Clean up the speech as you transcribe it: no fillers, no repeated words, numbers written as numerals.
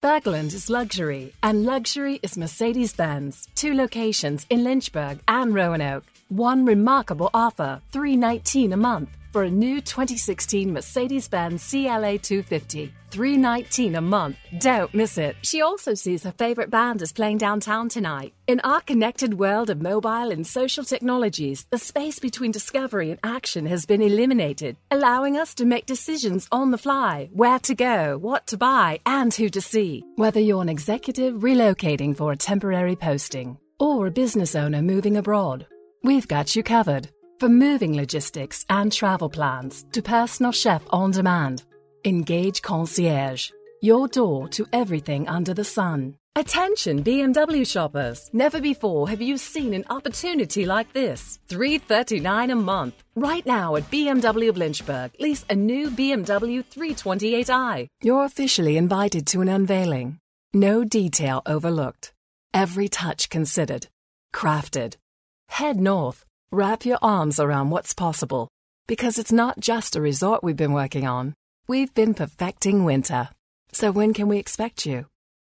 Bergland is luxury, and luxury is Mercedes-Benz. 2 locations in Lynchburg and Roanoke. One remarkable offer, $319 a month for a new 2016 Mercedes-Benz CLA 250. $319 a month. Don't miss it. She also sees her favorite band is playing downtown tonight. In our connected world of mobile and social technologies, the space between discovery and action has been eliminated, allowing us to make decisions on the fly, where to go, what to buy, and who to see. Whether you're an executive relocating for a temporary posting or a business owner moving abroad, we've got you covered. From moving logistics and travel plans to personal chef on demand, Engage Concierge, your door to everything under the sun. Attention BMW shoppers, never before have you seen an opportunity like this. $339 a month. Right now at BMW of Lynchburg, lease a new BMW 328i. You're officially invited to an unveiling. No detail overlooked. Every touch considered. Crafted. Head north. Wrap your arms around what's possible, because it's not just a resort we've been working on. We've been perfecting winter. So when can we expect you?